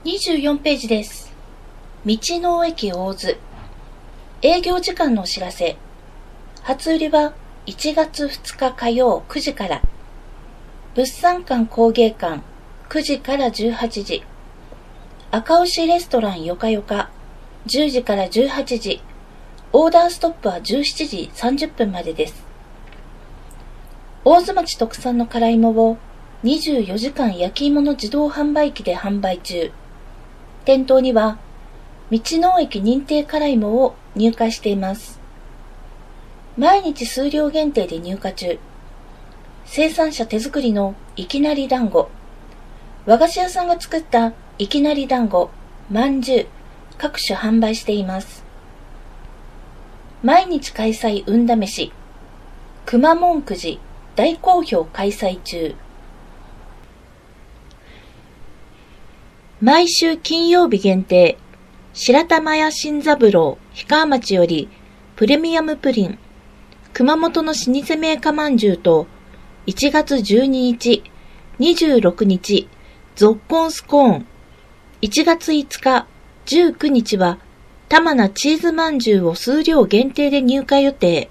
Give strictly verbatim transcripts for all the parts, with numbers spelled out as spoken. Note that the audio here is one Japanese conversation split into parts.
にじゅうよんページです。道の駅大津。営業時間のお知らせ。初売りはいちがつふつか火曜くじから。物産館工芸館くじからじゅうはちじ。赤牛レストランよかよかじゅうじからじゅうはちじ。オーダーストップはじゅうしちじさんじゅっぷんまでです。大津町特産の辛芋をにじゅうよじかん焼き芋の自動販売機で販売中。店頭には道の駅認定辛芋を入荷しています。毎日数量限定で入荷中。生産者手作りのいきなり団子。和菓子屋さんが作ったいきなり団子、まんじゅう、各種販売しています。毎日開催運試し。くまモンくじ大好評開催中。毎週金曜日限定、白玉屋新三郎氷川町よりプレミアムプリン、熊本の老舗メーカーまんじゅうといちがつじゅうににち、にじゅうろくにち、ぞっこんスコーン、いちがついつか、じゅうくにちは玉名チーズまんじゅうを数量限定で入荷予定。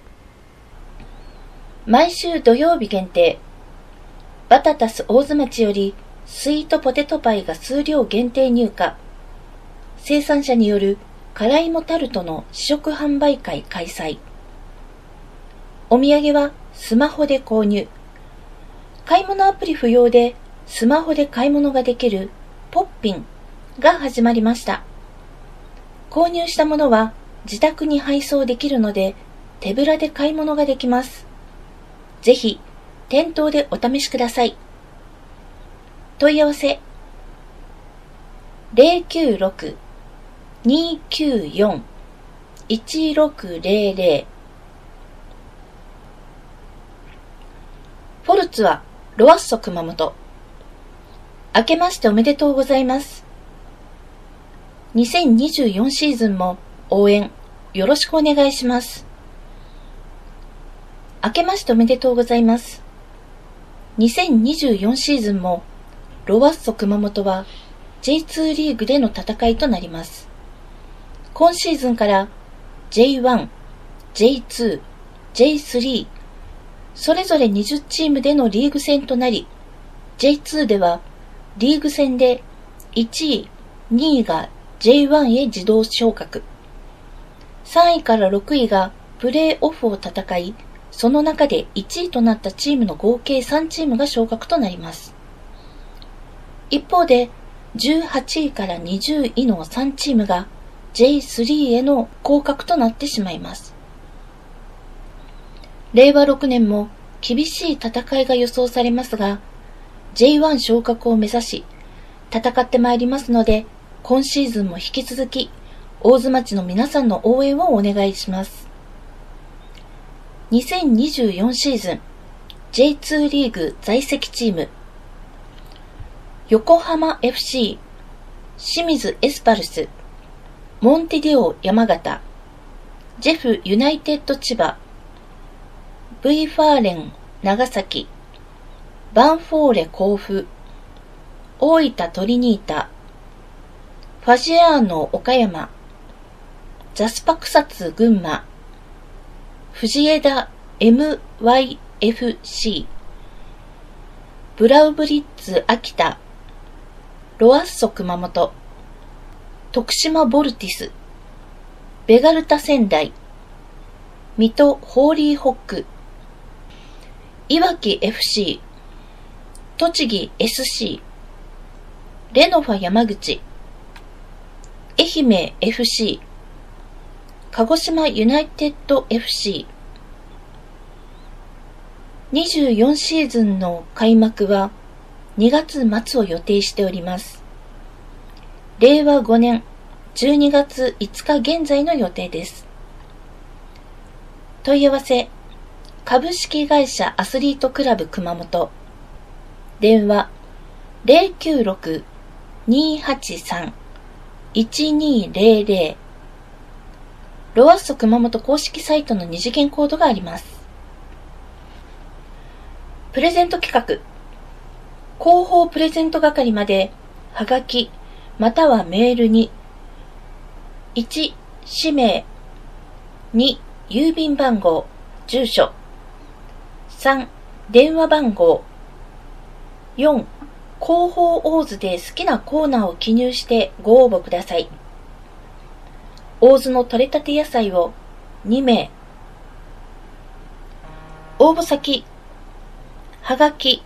毎週土曜日限定、バタタス大津町よりスイートポテトパイが数量限定入荷。生産者による辛芋タルトの試食販売会開催。お土産はスマホで購入。買い物アプリ不要でスマホで買い物ができるポッピンが始まりました。購入したものは自宅に配送できるので手ぶらで買い物ができます。ぜひ店頭でお試しください。問い合わせ ゼロきゅうろく にーきゅうよん いちろくゼロゼロ。 フォルツァロアッソ熊本。明けましておめでとうございます。にせんにじゅうよんシーズンも応援よろしくお願いします。明けましておめでとうございます。にせんにじゅうよんシーズンもロアッソ熊本は ジェイツー リーグでの戦いとなります。今シーズンから ジェイワン、ジェイツー、ジェイスリー、それぞれにじゅうチームでのリーグ戦となり、ジェイツー ではリーグ戦でいちい、にいが ジェイワン へ自動昇格。さんいからろくいがプレーオフを戦い、その中でいちいとなったチームの合計さんチームが昇格となります。一方で、じゅうはちいからにじゅういのさんチームが ジェイスリー への降格となってしまいます。れいわろくねんも厳しい戦いが予想されますが、ジェイワン 昇格を目指し、戦ってまいりますので、今シーズンも引き続き、大津町の皆さんの応援をお願いします。にせんにじゅうよんシーズン、ジェイツー リーグ在籍チーム、横浜 エフシー、清水エスパルス、モンテディオ山形、ジェフユナイテッド千葉、V ファーレン長崎、バンフォーレ甲府、大分トリニータ、ファジアーノ岡山、ザスパ草津群馬、藤枝 エムワイエフシー、ブラウブリッツ秋田、ロアッソ熊本、徳島ボルティス、ベガルタ仙台、水戸ホーリーホック、いわき エフシー、栃木 エスシー、レノファ山口、愛媛 エフシー、鹿児島ユナイテッド エフシー。にじゅうよんシーズンの開幕はにがつまつを予定しております。れいわごねんじゅうにがついつか現在の予定です。問い合わせ、株式会社アスリートクラブ熊本。電話ゼロきゅうろく にーはちさん いちにーゼロゼロ。ロアッソ熊本公式サイトの二次元コードがあります。プレゼント企画、広報プレゼント係まではがきまたはメールに、いち、氏名、に、郵便番号、住所、さん、電話番号、よん、広報大津で好きなコーナーを記入してご応募ください。大津の取れたて野菜をに名。応募先、はがき、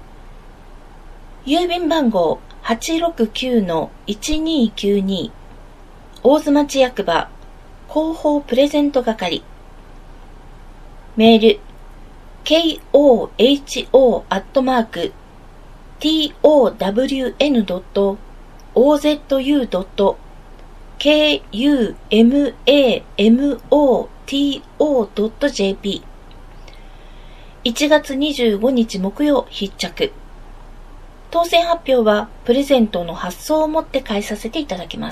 郵便番号 はちろくきゅうのいちにきゅうに 大津町役場広報プレゼント係。メール ケーオーエイチオー アットマーク トワンドット オーゼットユー ドット ケーユーエムエーエムオーティーオー ドット ジェーピー。 いちがつにじゅうごにち木曜必着。当選発表はプレゼントの発送をもって返させていただきます。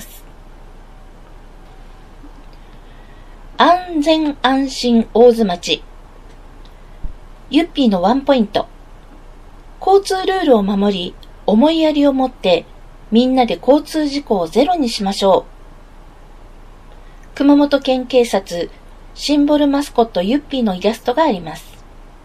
安全安心大津町。ユッピーのワンポイント。交通ルールを守り、思いやりを持ってみんなで交通事故をゼロにしましょう。熊本県警察シンボルマスコットユッピーのイラストがあります。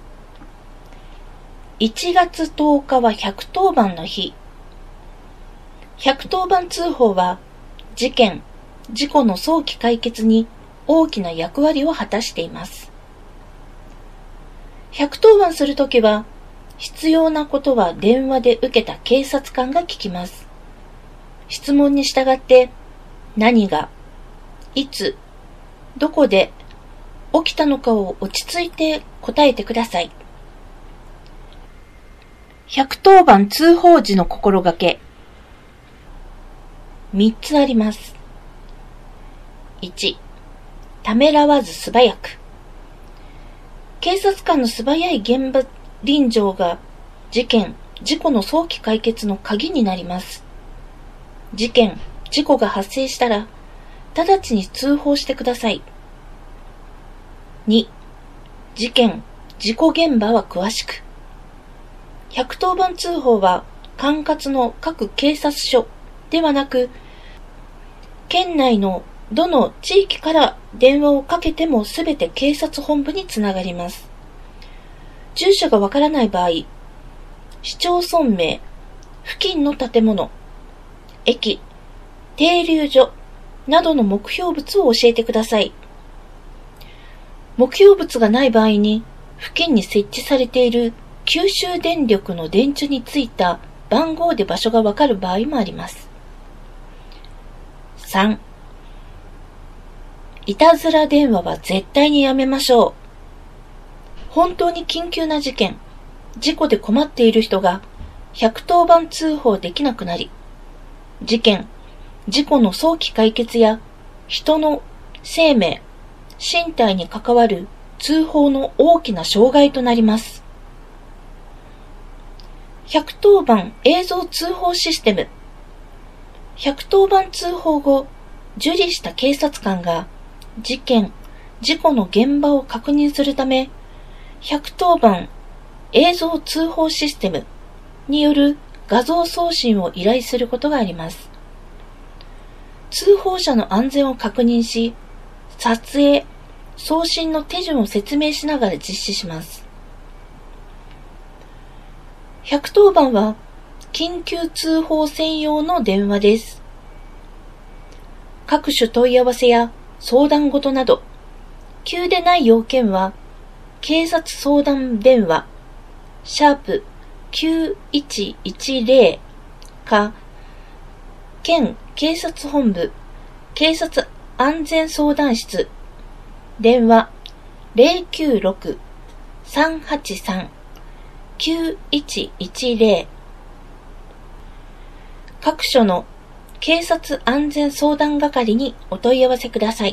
いちがつとおかはひゃくとおばんの日。ひゃくとおばん通報は事件、事故の早期解決に大きな役割を果たしています。ひゃくとおばんするときは必要なことは電話で受けた警察官が聞きます。質問に従って何が、いつ、どこで起きたのかを落ち着いて答えてください。ひゃくとおばん通報時の心がけ。みっつあります。いち、ためらわず素早く。警察官の素早い現場臨場が事件、事故の早期解決の鍵になります。事件、事故が発生したら直ちに通報してください。に、事件、事故現場は詳しく。ひゃくとおばん通報は管轄の各警察署ではなく、県内のどの地域から電話をかけてもすべて警察本部につながります。住所がわからない場合、市町村名、付近の建物、駅、停留所などの目標物を教えてください。目標物がない場合に、付近に設置されている九州電力の電柱についた番号で場所がわかる場合もあります。さん、いたずら電話は絶対にやめましょう。本当に緊急な事件、事故で困っている人がひゃくとおばん通報できなくなり、事件、事故の早期解決や人の生命、身体に関わる通報の大きな障害となります。ひゃくとおばん映像通報システム。ひゃくとおばん通報後、受理した警察官が事件、事故の現場を確認するため、ひゃくとおばん映像通報システムによる画像送信を依頼することがあります。通報者の安全を確認し、撮影、送信の手順を説明しながら実施します。ひゃくとおばんは緊急通報専用の電話です。各種問い合わせや相談事など、急でない要件は、警察相談電話、シャープきゅういちいちゼロか、県警察本部、警察安全相談室、電話 ゼロきゅうろく さんはちさん きゅういちいちゼロ。各所の警察安全相談係にお問い合わせください。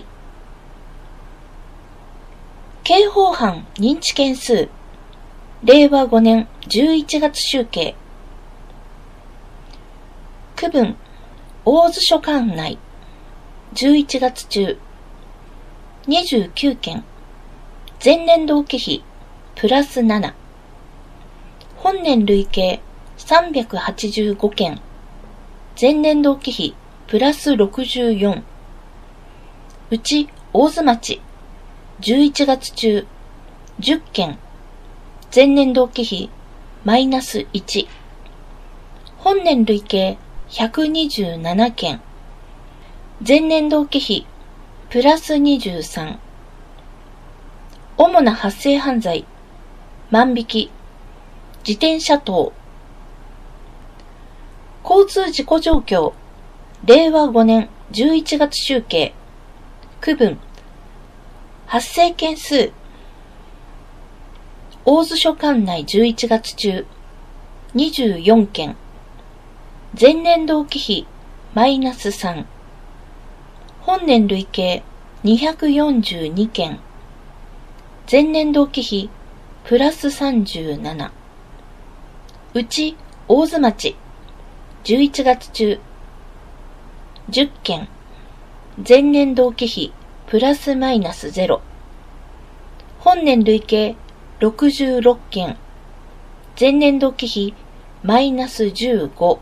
刑法犯認知件数、れいわごねんじゅういちがつ集計。区分、大津署管内、じゅういちがつ中、にじゅうきゅうけん、前年同期比、プラスなな。本年累計さんびゃくはちじゅうごけん、前年同期比プラスろくじゅうよん。うち大津町じゅういちがつ中じゅっけん、前年同期比マイナスいち。本年累計ひゃくにじゅうななけん、前年同期比プラスにじゅうさん。主な発生犯罪、万引き、自転車盗。交通事故状況、れいわごねんじゅういちがつ集計、区分、発生件数、大津署管内じゅういちがつ中、にじゅうよんけん、前年同期比マイナスさん。本年累計にひゃくよんじゅうにけん、前年同期比プラスさんじゅうなな。うち大津町じゅういちがつ中じゅっけん、前年同期比プラスマイナスゼロ。本年累計ろくじゅうろっけん、前年同期比マイナスじゅうご。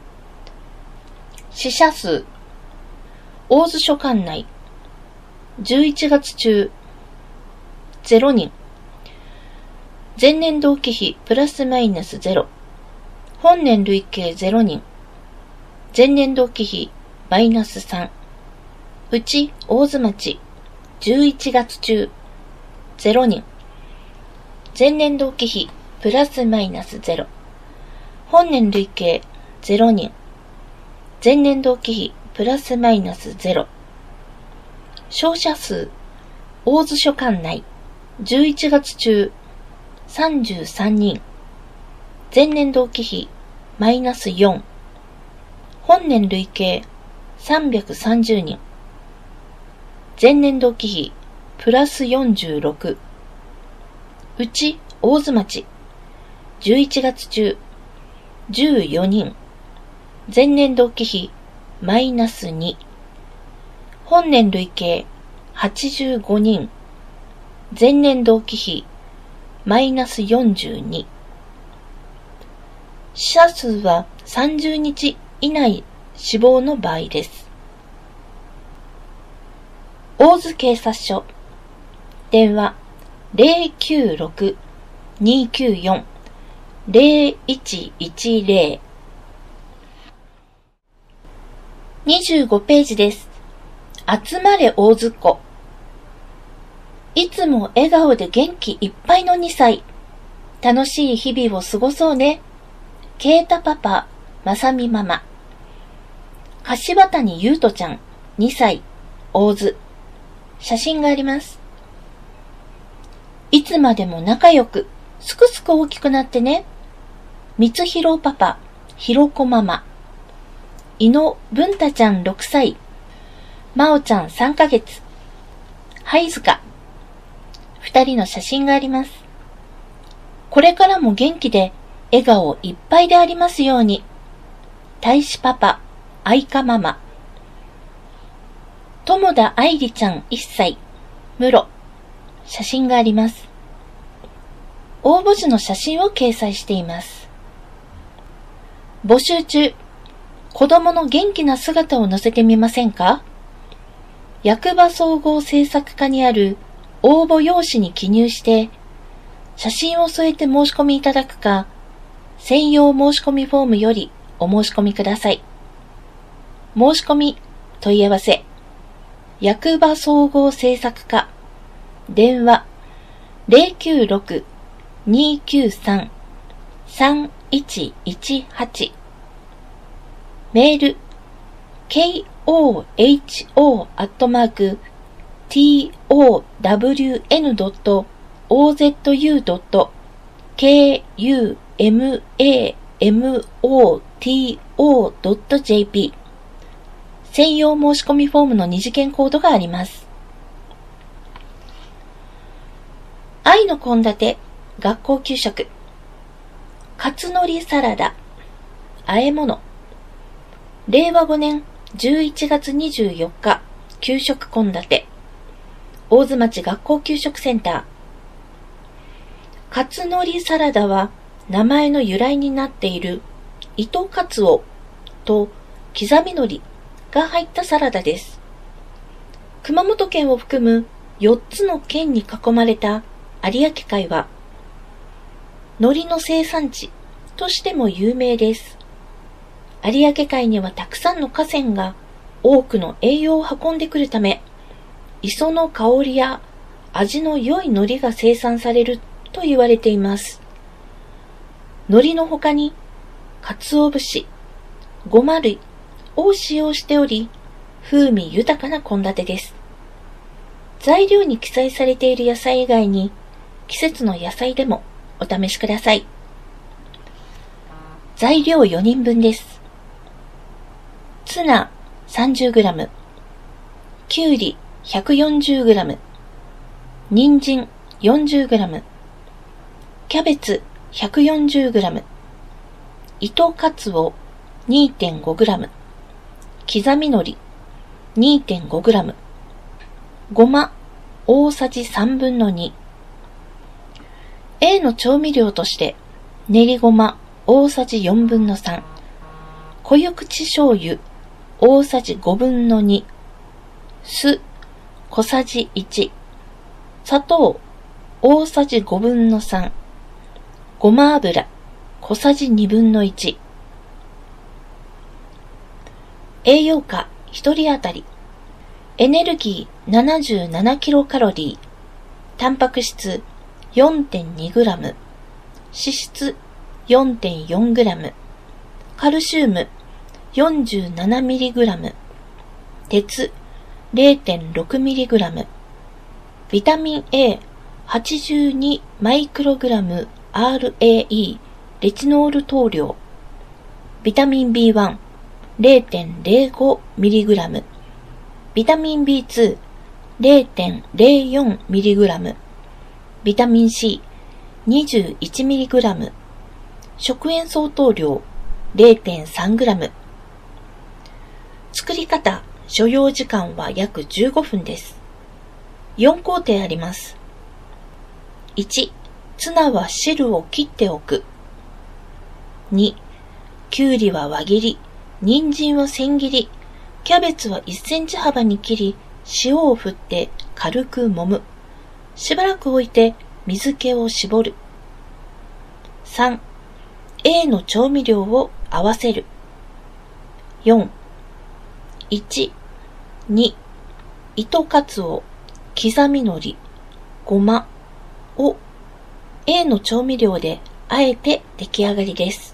死者数、大津署管内じゅういちがつ中ゼロにん、前年同期比プラスマイナスゼロ。本年累計ゼロにん、前年同期比マイナスさん。うち大津町じゅういちがつ中ゼロにん、前年同期比プラスマイナスゼロ。本年累計ゼロにん、前年同期比プラスマイナスゼロ。傷者数、大津署管内じゅういちがつ中さんじゅうさんにん、前年同期比マイナスよん。本年累計さんびゃくさんじゅうにん、前年同期比プラスよんじゅうろく。うち大津町じゅういちがつ中じゅうよにん、前年同期比マイナスに。本年累計はちじゅうごにん、前年同期比マイナスよんじゅうに。死者数はさんじゅうにち以内死亡の場合です。大津警察署、電話 ゼロきゅうろく にきゅうよん ゼロいちいちゼロ。にじゅうごページです。集まれ大津っ子。いつも笑顔で元気いっぱいのにさい。楽しい日々を過ごそうね。ケイタパパ、まさみママ。柏谷優斗ちゃん、にさい、大津。写真があります。いつまでも仲良く、すくすく大きくなってね。みつひろパパ、ひろこママ。いのぶんたちゃんろくさい、まおちゃんさんかげつ。はいずか。二人の写真があります。これからも元気で笑顔いっぱいでありますように。大志パパ、あいかママ。友田愛理ちゃんいっさい、むろ。写真があります。応募時の写真を掲載しています。募集中。子供の元気な姿を載せてみませんか？役場総合政策課にある応募用紙に記入して、写真を添えて申し込みいただくか、専用申し込みフォームよりお申し込みください。申し込み、問い合わせ、役場総合政策課、電話 ゼロきゅうろく にきゅうさん さんいちいちはち。メール ケーオーエイチオー アットマーク ティーオーダブリューエヌ ドット オーゼットユー ドット ケーユーエムエーエムオーティーオー ドット ジェーピー。専用申し込みフォームの二次元コードがあります。愛の献立、学校給食。カツノリサラダ、和え物。れいわごねんじゅういちがつにじゅうよっか、給食献立。大津町学校給食センター。カツノリサラダは名前の由来になっている糸カツオと刻み海苔、 が入ったサラダです。熊本県を含むよっつの県に囲まれた有明海は、海苔の生産地としても有名です。有明海にはたくさんの河川が多くの栄養を運んでくるため、磯の香りや味の良い海苔が生産されると言われています。海苔の他に、鰹節、ごま類を使用しており、風味豊かな献立です。材料に記載されている野菜以外に、季節の野菜でもお試しください。材料よにんぶんです。ツナ さんじゅうグラム、きゅうり ひゃくよんじゅうグラム、人参 よんじゅうグラム、キャベツ ひゃくよんじゅうグラム、糸かつお にてんごグラム、刻み海苔 にてんごグラム、ごま大さじさんぶんのに。A の調味料として、練りごま大さじよんぶんのさん、濃ゆ口醤油大さじごぶんのに、酢小さじいち、砂糖大さじごぶんのさん、ごま油小さじにぶんのいち。栄養価ひとり当たり、エネルギー ななじゅうななキロカロリー、タンパク質 よんてんにグラム、脂質 よんてんよんグラム、カルシウム よんじゅうななミリグラム、鉄 れいてんろくミリグラム、ビタミン エーはちじゅうにマイクログラム アールエーイー レチノール等量、ビタミン ビーワン れいてんれいごミリグラム、ビタミン ビーツー れいてんれいよんミリグラム、ビタミン C にじゅういちミリグラム、食塩相当量 れいてんさんグラム。作り方、所要時間は約じゅうごふんです。よんこうていあります。いち、ツナは汁を切っておく。に、きゅうりは輪切り、人参は千切り、キャベツはいっセンチ幅に切り、塩を振って軽く揉む。しばらく置いて水気を絞る。さん、A の調味料を合わせる。よん、いち、に、糸かつお、刻み海苔、ごまを A の調味料であえて出来上がりです。